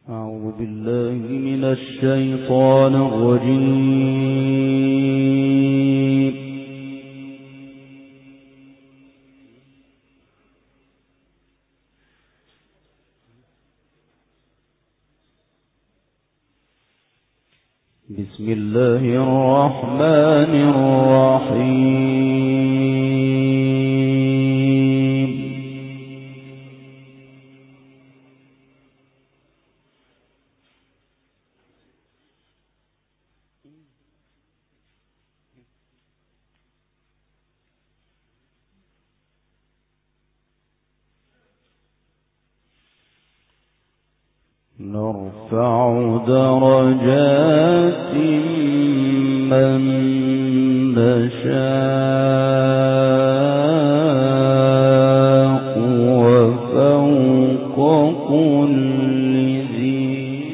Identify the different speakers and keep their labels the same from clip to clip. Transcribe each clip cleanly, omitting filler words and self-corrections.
Speaker 1: أعوذ بالله من الشيطان الرجيم. بسم الله الرحمن الرحيم. نرفع درجات من نشاء وفوق كل ذي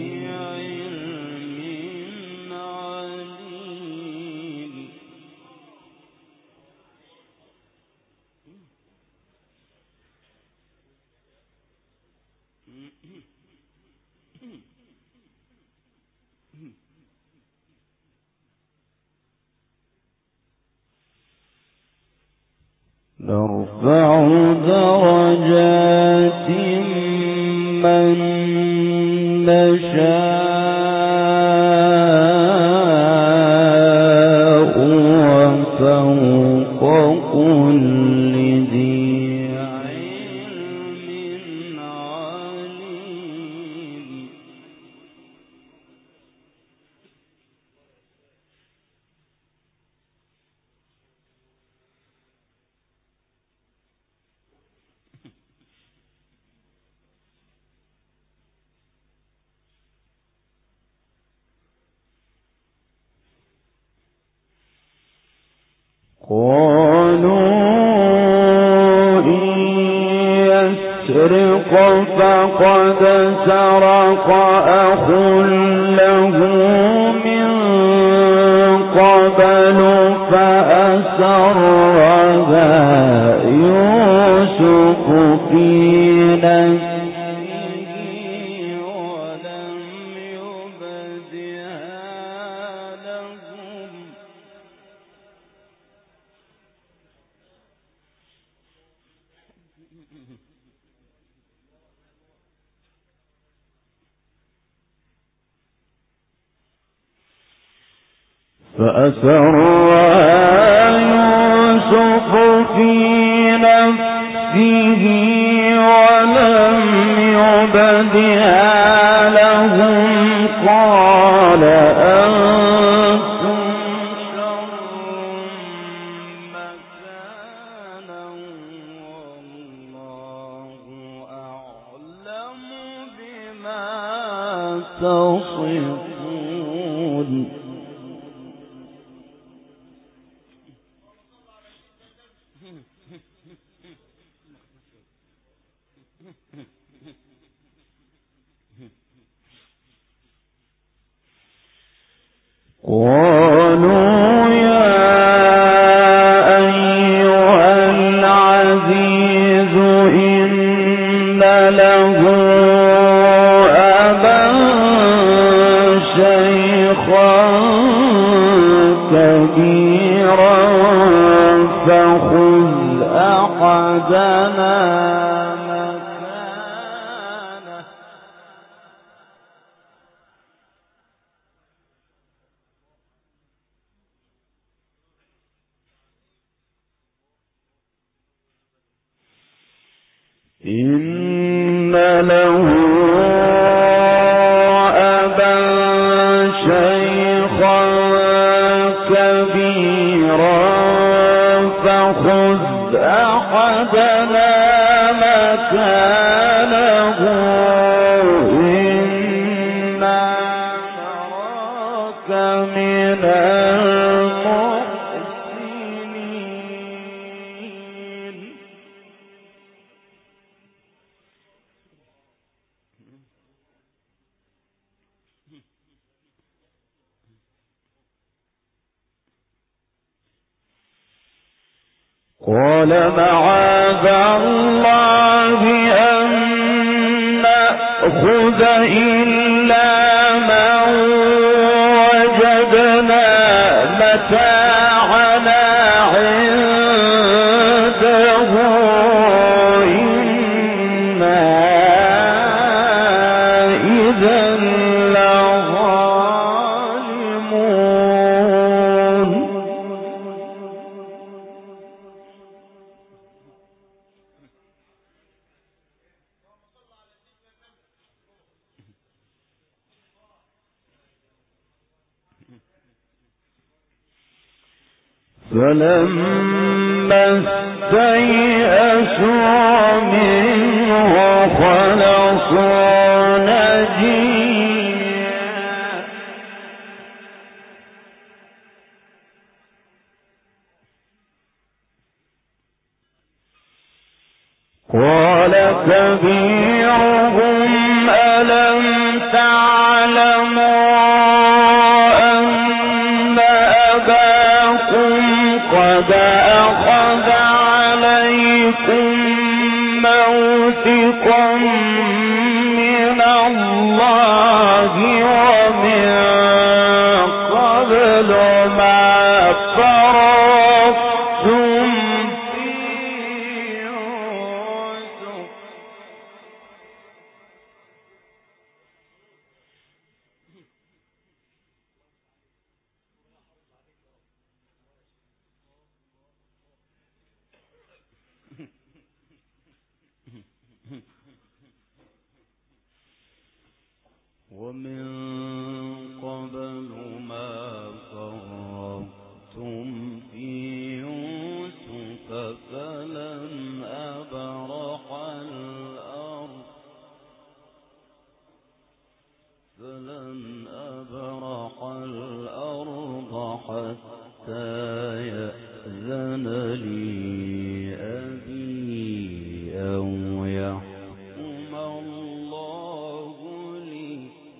Speaker 1: علم عليم. نرفع درجات من نشاء وفوق كل ذي علم عليم. قالوا إن يسرق فقد سرق أخ له من قبل فأسرها يوسف في نفسه ولم يبدها لهم. فأسرها يوسف في نفسه ولم يبدها لهم قال أنتم شر مكانا والله أعلم بما تصفون. قالوا يا أيها العزيز إن له أبا شيخا كبيرا فخذ أحدنا مكانه. إن له أبا شيخا كبيرا فخذ أحدنا مكانه إنا نراك من المحسنين. قال معاذ الله أن نأخذ إلا ما وجدنا متاعنا عنده إنا إذا لظالمون. فلما استيئسوا منه خلصوا نجيا قال كبيرهم ألم تعلموا أن أباكم قد أخذ عليكم موثقا من الله ومن قبل ما فرضتم في يوسف ومن قبل ما فرضتم في يوسف فلن أبرح الأرض حتى يأذن لي أبي أو يحكم الله لي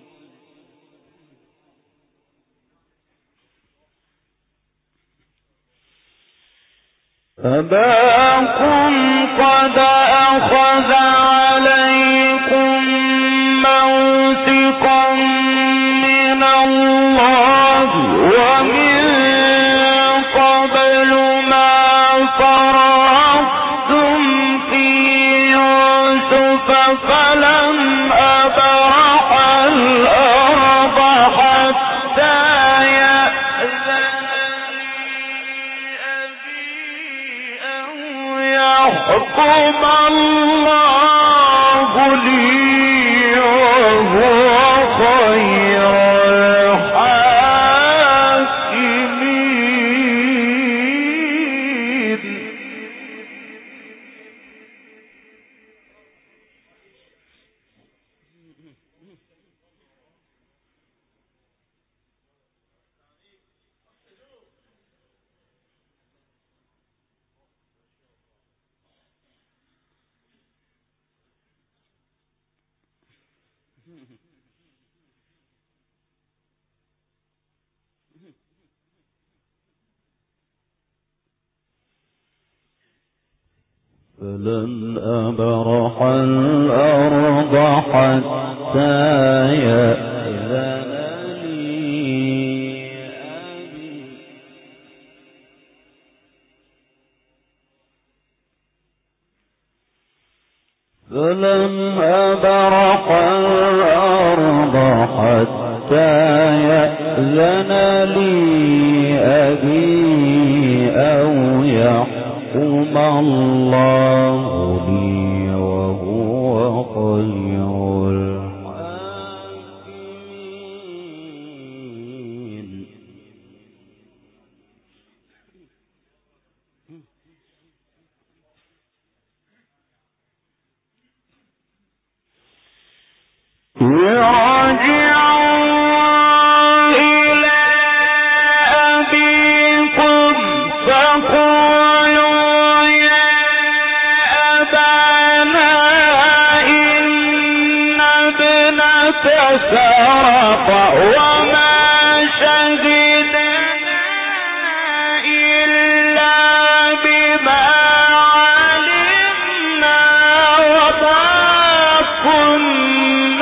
Speaker 1: أباكم قد أخذ عليكم موثقا من الله ومن قبل ما فرضتم في يوسف فلن أبرح الأرض حتى يأذن يحكم الله لي وهو خير الحاكمين. فلن أبرح الأرض حتى يأذن لي أبي فلن أبرح الأرض حتى يأذن لي أبي أو يحكم الله لي وهو خير الحاكمين. سرق وما شهدنا إلا بما علمنا وما كنا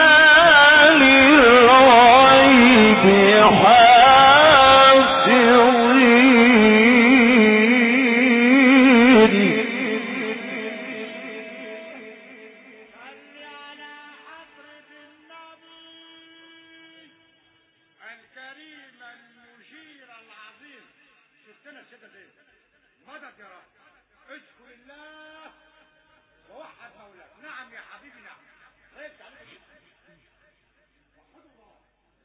Speaker 2: الكريم المجير العظيم ستنا السيدة زينب مدد يا رب. اذكر الله ووحد مولاك. نعم يا حبيبي نعم. غيبت عليك وحد الله.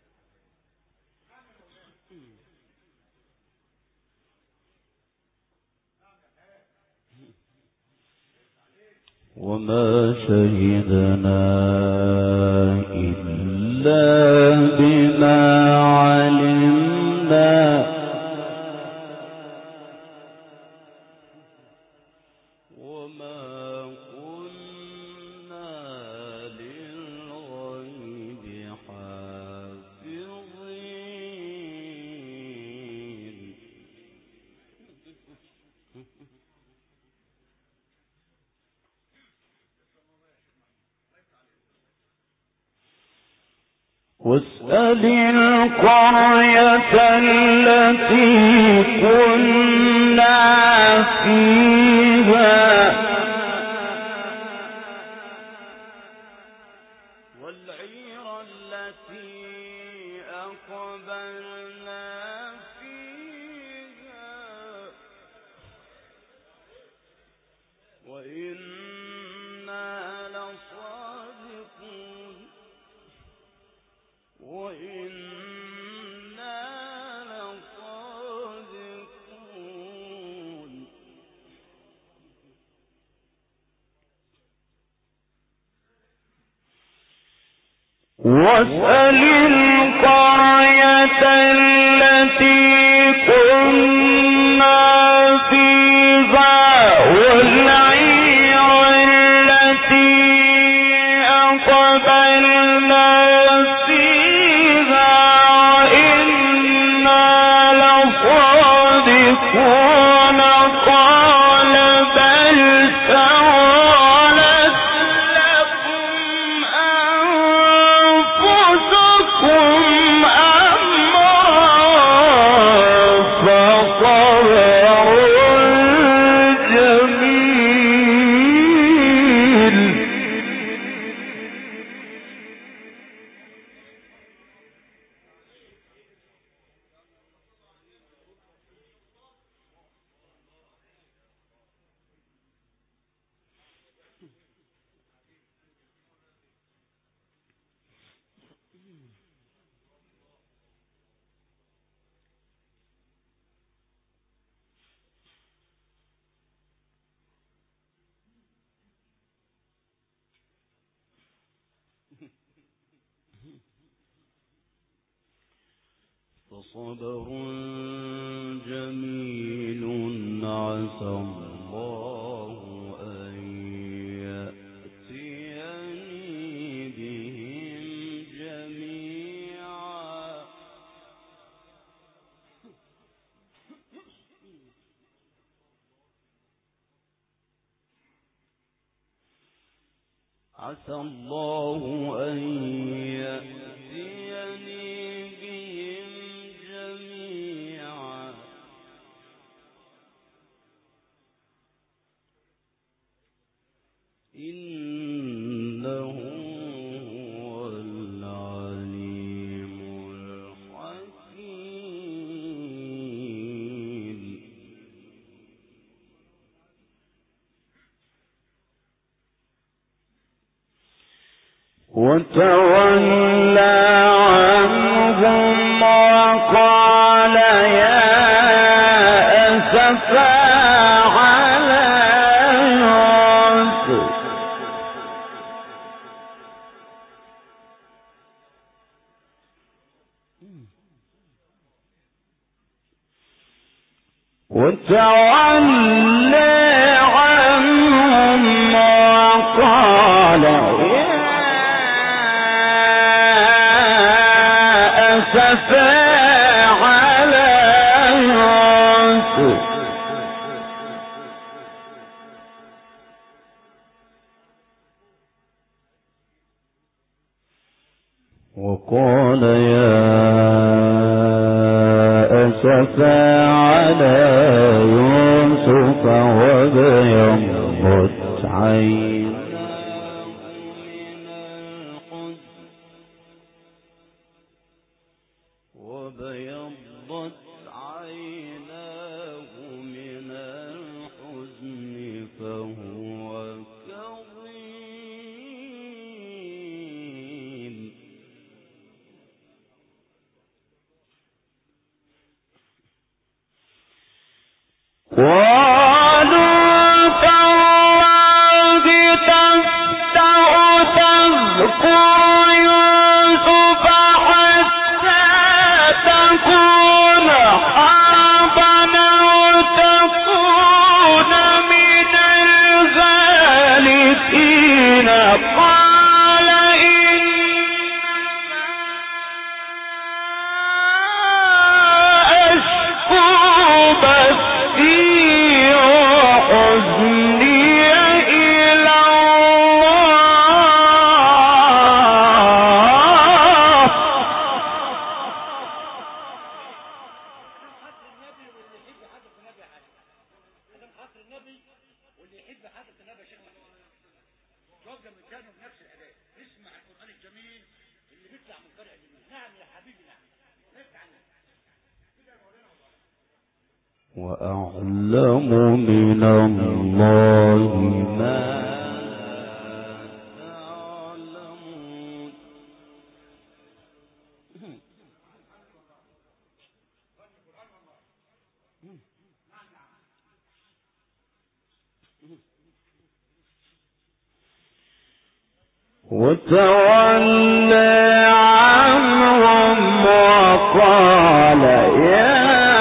Speaker 1: وما شهدنا إلا بما علمنا وما كنا للغيب حافظين. واسأل القرية التي كنا فيها والعير التي أقبلنا فيها وإنا لصادقون وإنا لصادقون. واسأل القرية التي كنا فيها والعير التي أقبلنا قال بل سولت لكم أنفسكم أمرا فصبر جميل. فصبر جميل عسى الله أن يأتيني بهم جميعا. عسى الله أن يأتيني بهم جميعا إنه هو العليم الحكيم. وتولى عنهم وقال يا أسفا على يوسف وتولى عنهم وقال أسفا على يوسف وقال يا أسفا على يوسف وابيضت عيناه من الحزن وأعلم من الله ما تعلمون. وتولى عنهم وقال يا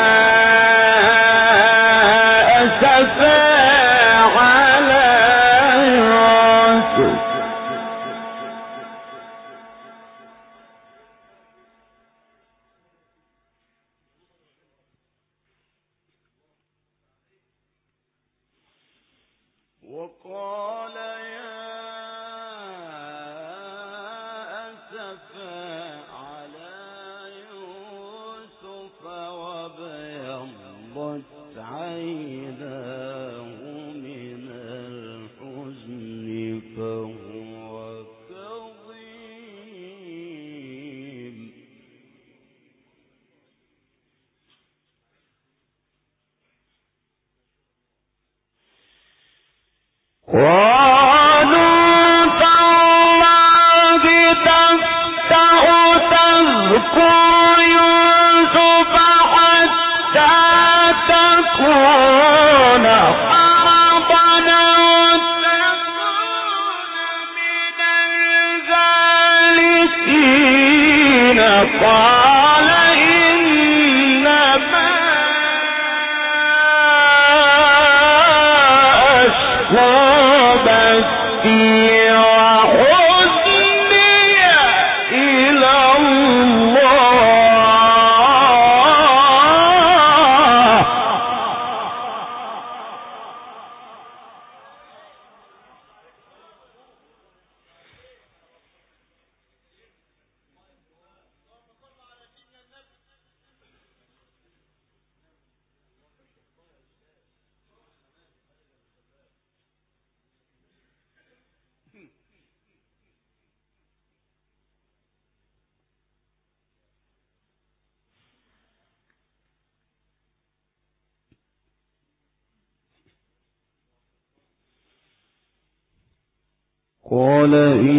Speaker 1: قال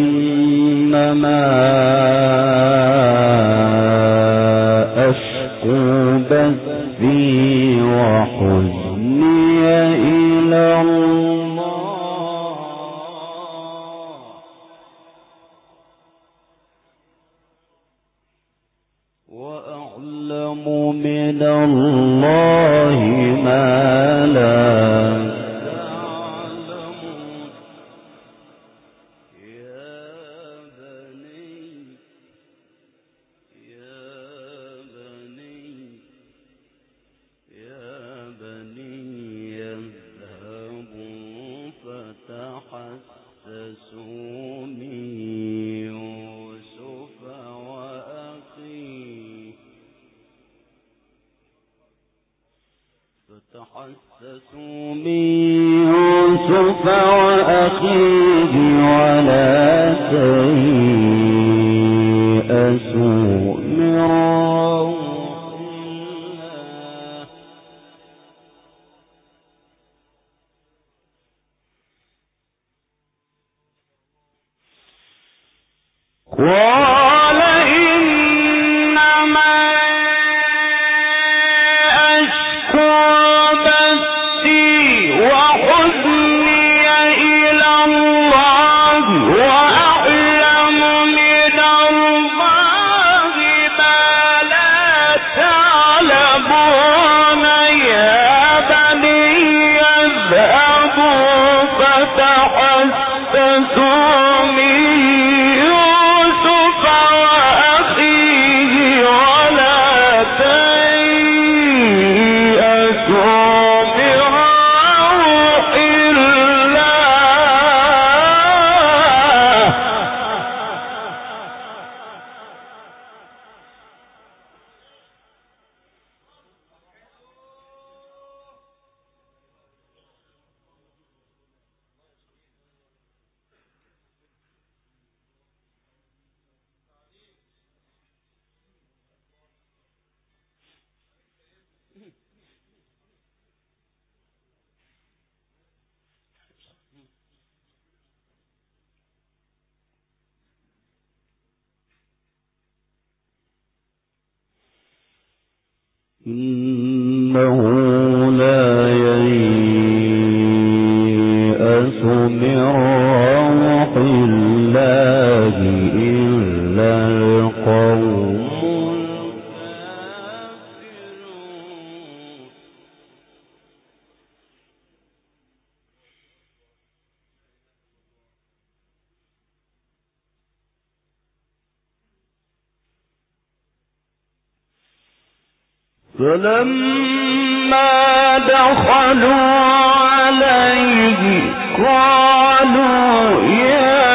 Speaker 1: إنما أشكو بثي وحزني إلى الله وأعلم من الله ما لا فتحسسوا من يوسف وأخيه ولا تيأسوا من روح الله قال إنما أشكو بثي إنه لا ييأس من روح الله إلا القوم الكافرون. فلما دخلوا عليه قالوا يا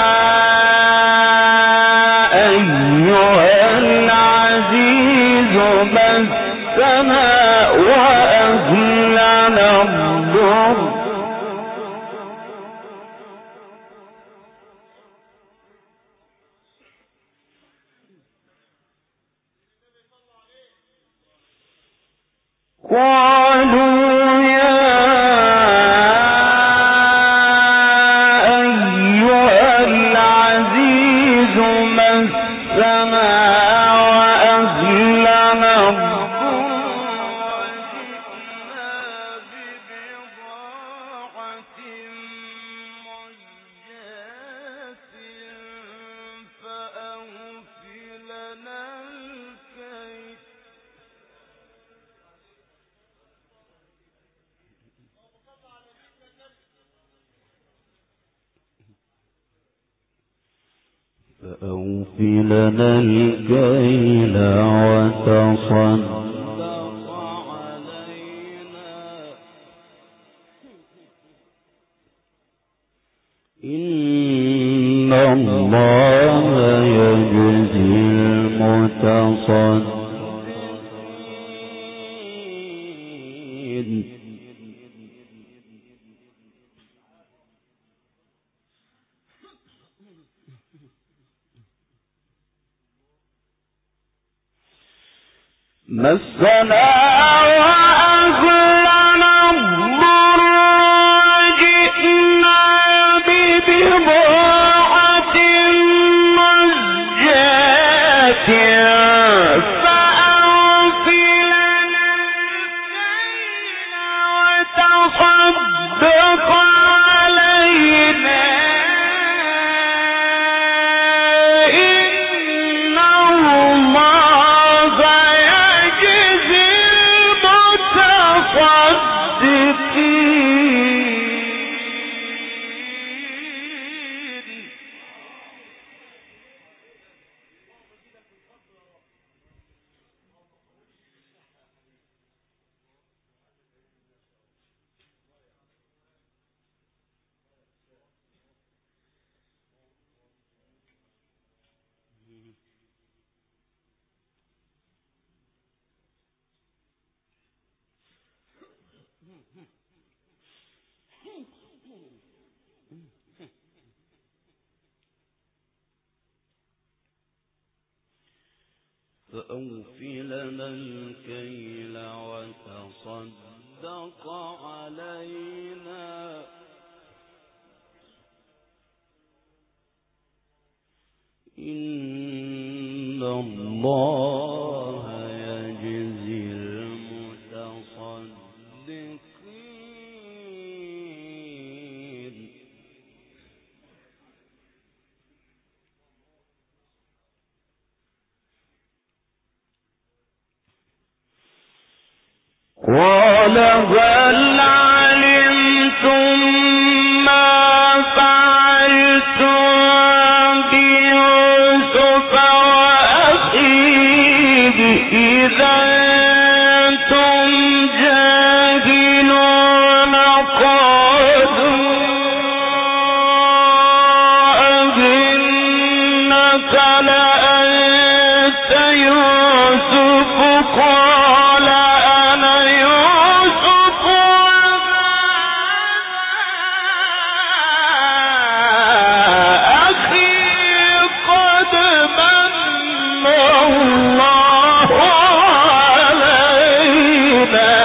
Speaker 1: أيها العزيز مسنا وأهلنا الضر قالوا يا أيها العزيز مسنا وأهلنا الضر وجئنا ببضاعة مزجاة فأوف لنا الكيل فأوف لنا الكيل وتصدق علينا إن الله يجزي المتصدقين. مسنا وأهلنا الضر وجئنا ببضاعة مزجاة فأوف لنا الكيل وتصدق علينا إن الله يجزي المتصدقين. فأوف لنا الكيل وتصدق علينا إن الله يجزي المتصدقين. قال هل علمتم ما فعلتم بيوسف وأخيه إذا أنتم جاهلون قالوا أئنك لأنت يوسف قال أنا يوسف أخي قد من الله علينا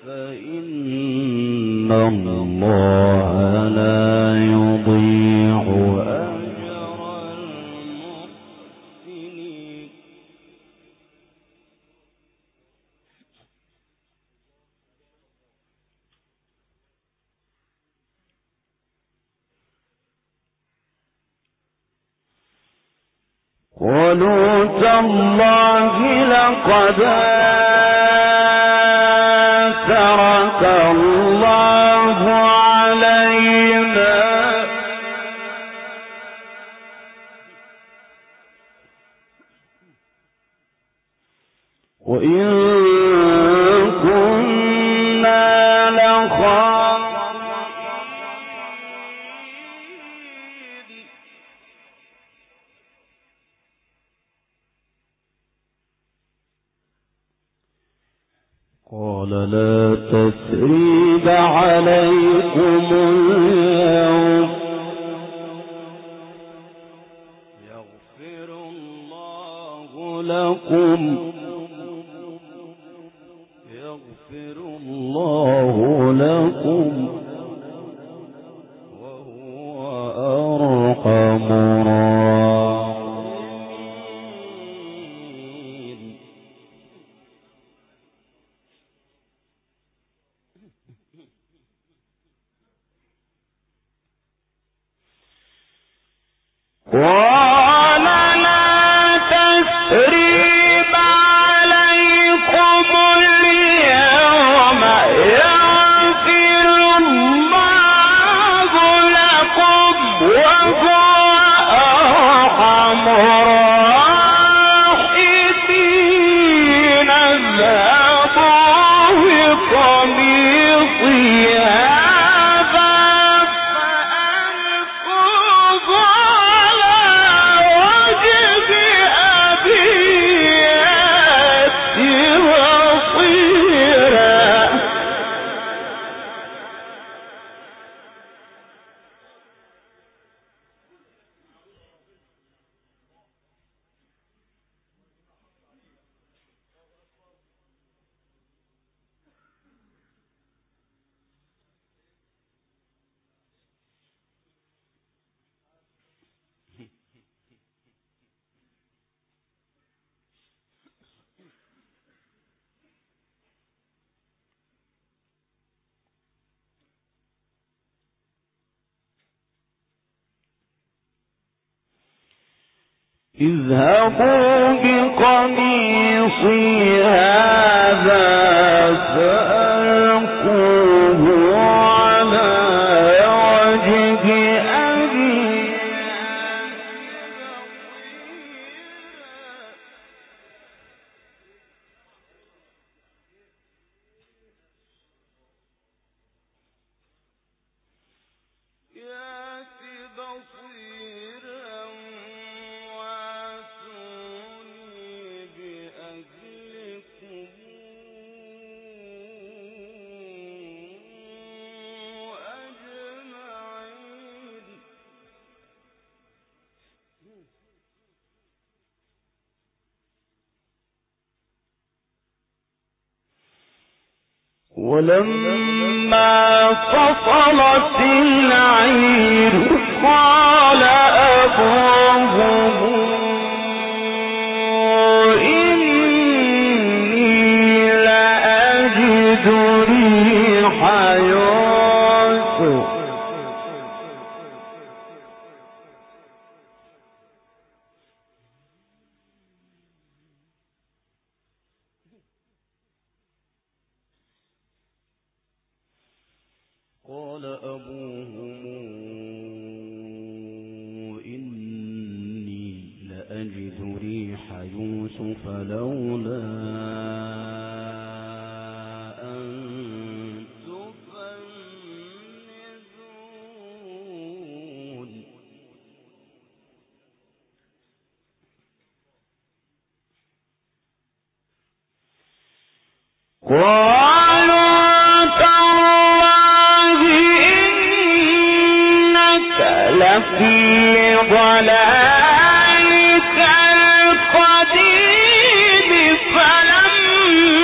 Speaker 1: فإن الله لا يضيع أجر المحسنين. قالوا تالله لقد ترك الله علينا وإن كنا لخاطئين. قال لا تثريب عليكم اليوم يغفر الله لكم وهو أرحم الراحمين. قال لا تثريب عليكم اليوم يغفر الله لكم وهو أرحم الراحمين. اذهبوا بقميصي هذا فألقوه على وجه أبي يأت بصيرا. اذهبوا بقميصي هذا فألقوه على وجه أبي يأت بصيرا وأتوني بأهلكم أجمعين. ولما فصلت العير قال أبوهم إني لأجد ريح يوسف قال أبوهم إني لأجد ريح يوسف لولا أن تفندون. لفي ضلالك القديم فلما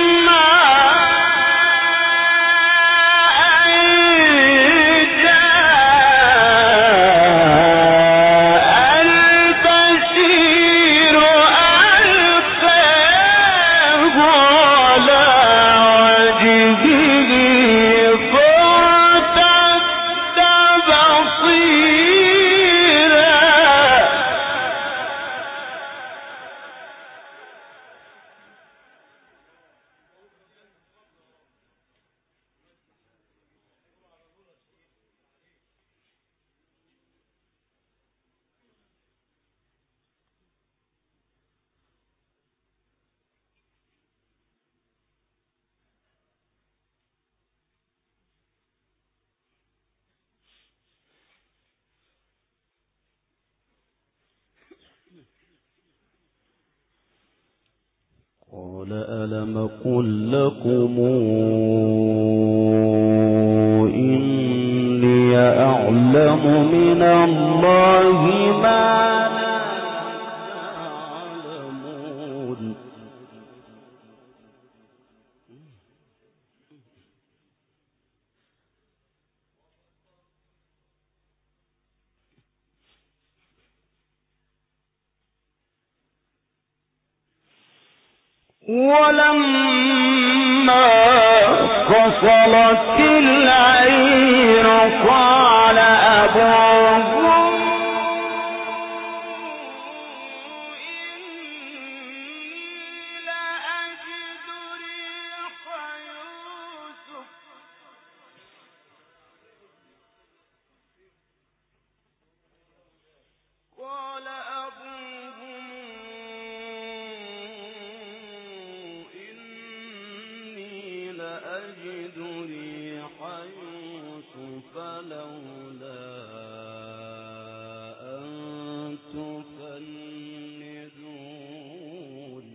Speaker 1: ألم قل لكم إني أعلم من الله ما لا تعلمون. ولما فصلت العير قال أبوهم إني لأجد ريح يوسف قال أبوهم أجد ريح يوسف لولا أن تفندون.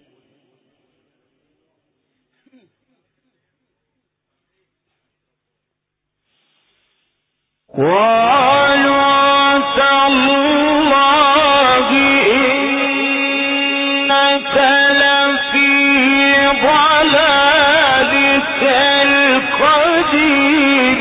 Speaker 1: قالوا تالله إنك لفي ضلالك القديم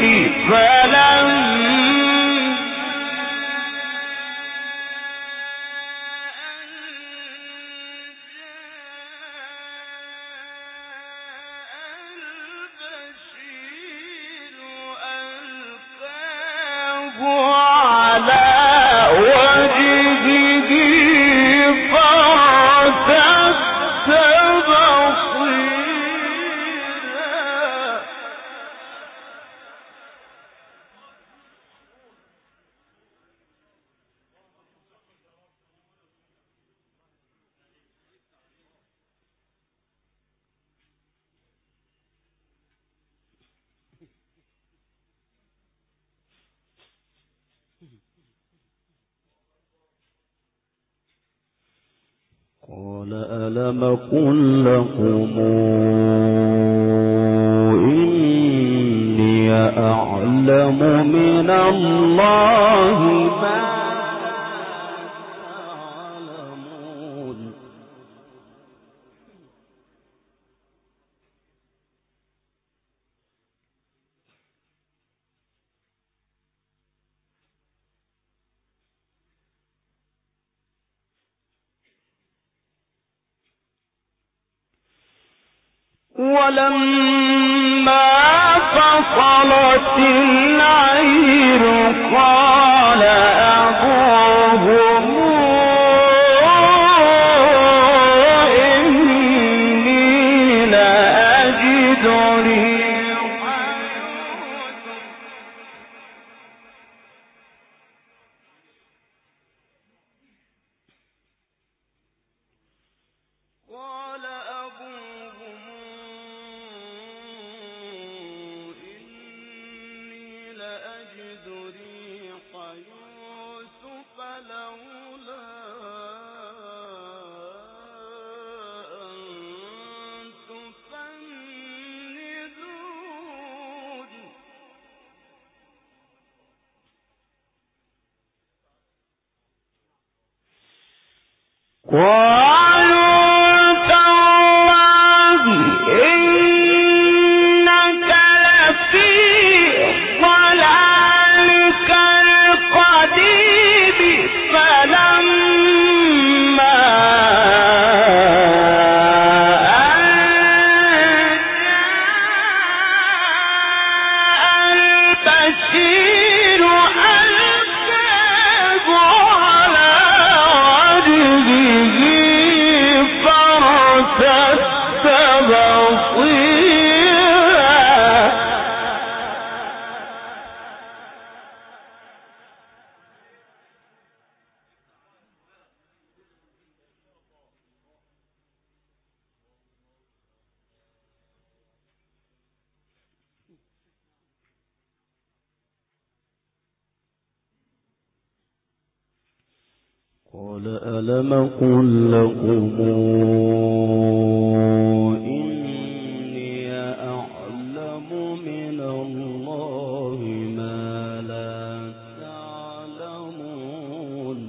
Speaker 1: قال ألم قل لكم إني أعلم من الله ما تعلمون. ولما فصلت العير قال أبوهم إني لأجد ريح قال أبوهم إني لأجد ريح يوسف لولا أن تفندون. قال ألم قل لكم من الله ما لا تعلمون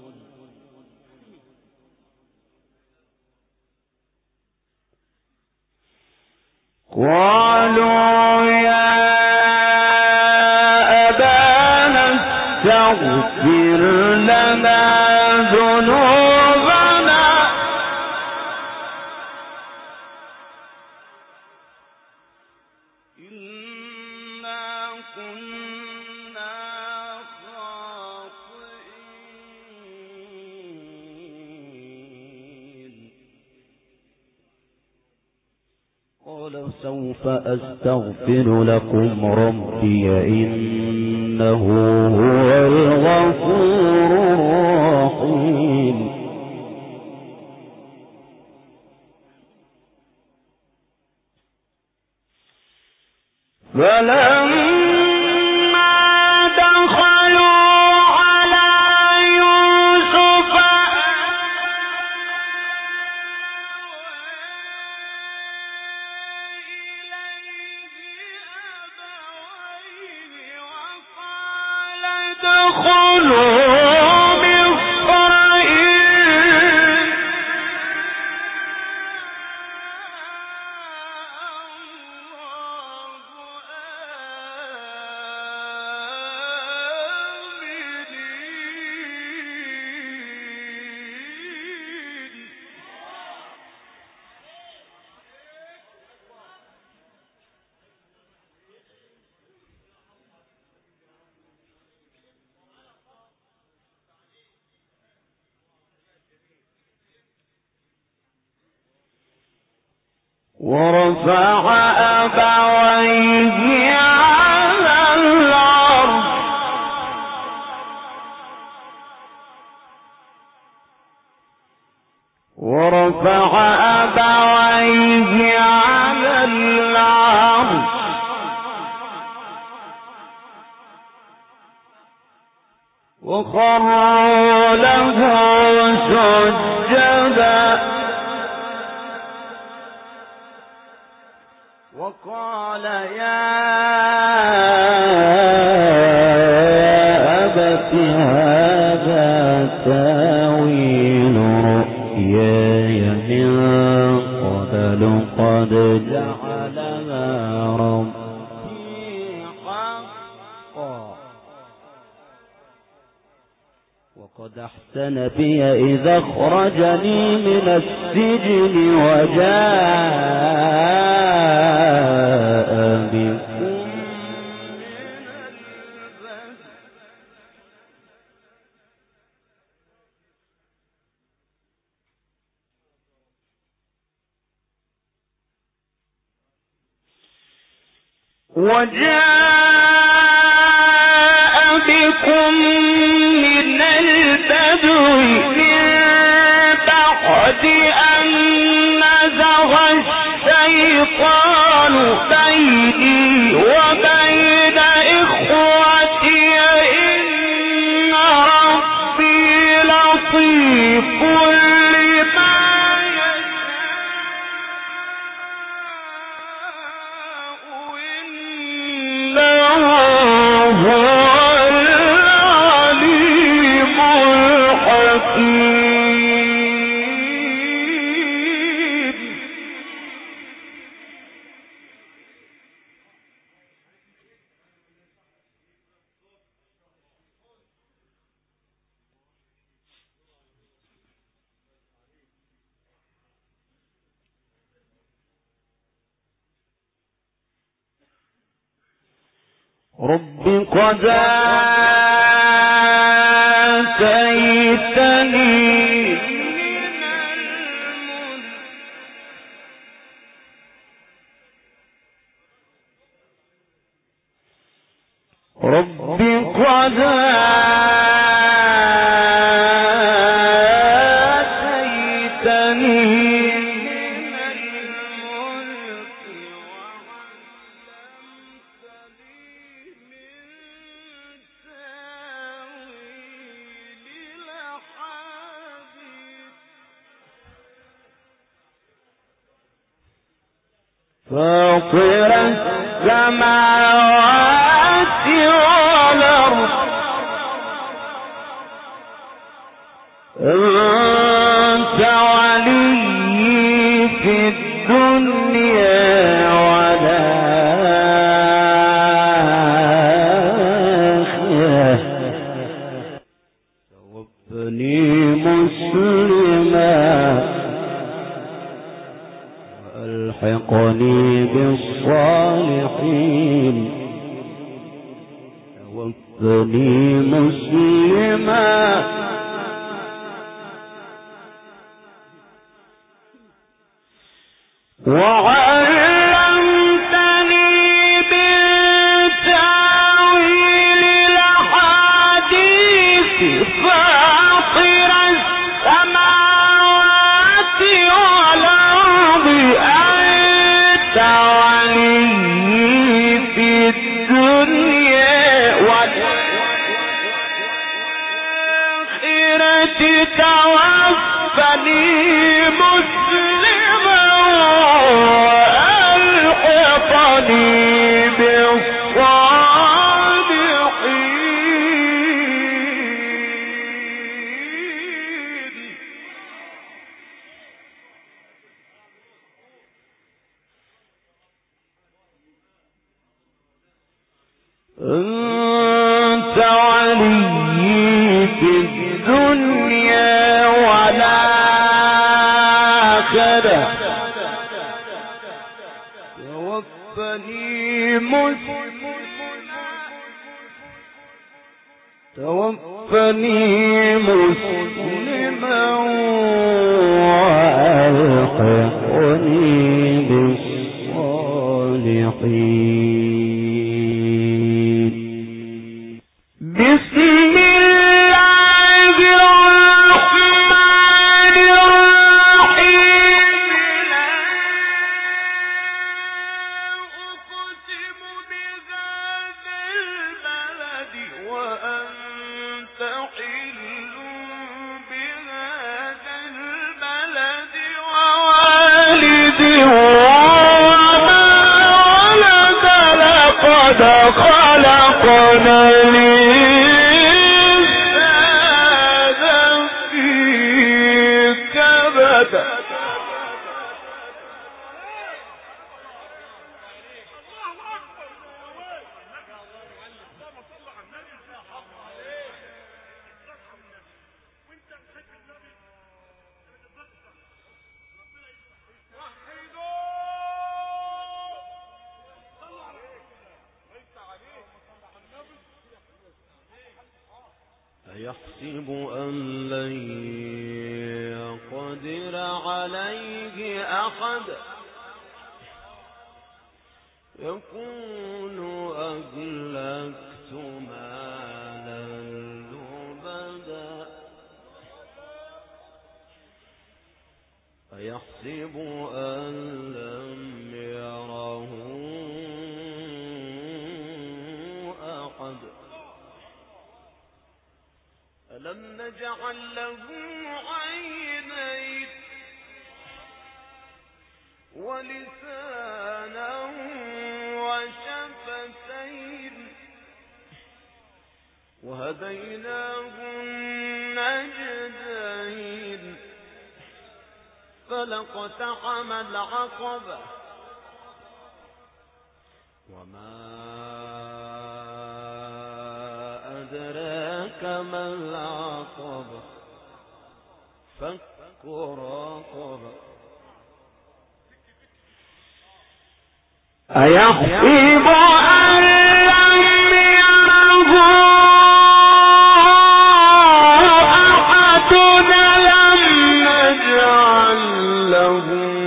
Speaker 1: قالوا يا أبانا استغفر لنا ذنوبنا إنا كنا خاطئين قال سوف أستغفر لكم ربي إنه هو الغفور الرحيم فلما دخلوا على يوسف وقال ادخلوا ورفع أبويه على الأرض وخروا له سجدا وقال يا أبت هذا تاويل رؤياي من قبل قد جعلها ربي حقا وقد أحسن بي إذا أخرجني من السجن وجاء بكم من البدو من بعد أن نزغ الشيطان بيني وبين إخوتي إن ربي لطيف لما يشاء إنه هو العليم الحكيم رب قد آتيتني من الملك رب قد آتيتني من الملك وعلمتني من تاويل الأحاديث فاطر السماوات والأرض أنت ولي في الدنيا والآخرة توفني مسلما وألحقني بالصالحين توفني مسلما وعلمتني بالتاويل الأحاديث فاطر السماوات والأرض أنت ولي في الدنيا والآخرة توفني مسلما وألحقني بالصالحين أنت ولي في الدنيا والآخرة توفني مسلما وألحقني بالصالحين بسم الله الرحمن الرحيم لا أقسم بهذا البلد وأنت حل بهذا البلد ووالد وما ولد لقد خلقنا الإنسان في كبد أيحسب أن لن يقدر عليه أحد يقول أهلكت مالا لبدا أيحسب أن لم يره أحد ألم نجعل له عينين ولسانا وشفتين وهديناه النجدين فلاقتحم العقبة وما أدراك ما العقبة فك رقبة أيحسب أن لم يره أحد لم نجعل له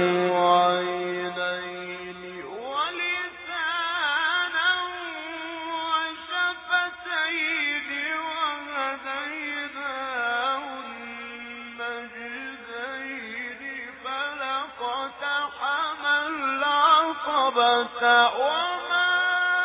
Speaker 1: عينين ولسانا وشفتين وهديناه النجدين فلاقتحم العقبة وما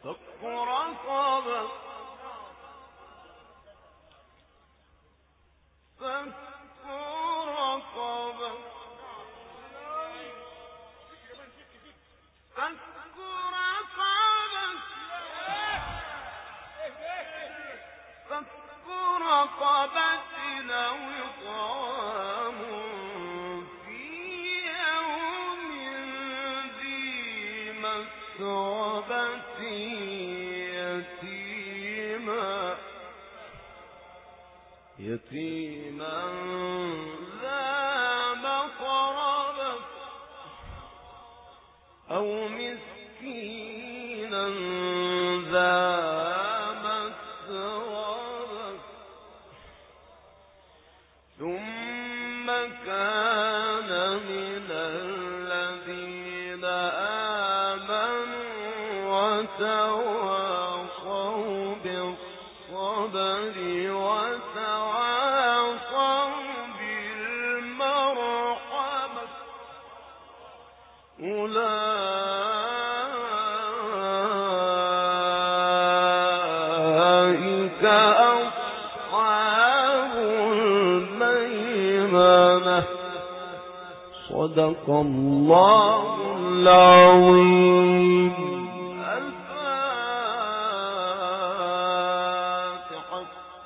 Speaker 1: فك رقبة فك رقبة فك رقبة أو إطعام في يوم ذي مسغبة يتيما ذا مقربة أو مسكينا ذا مسربة ثم كان من الذين آمنوا وتواصوا بالصبر وتواصوا بالمرحمة أولئك أصحاب الميمنة. صدق الله العظيم.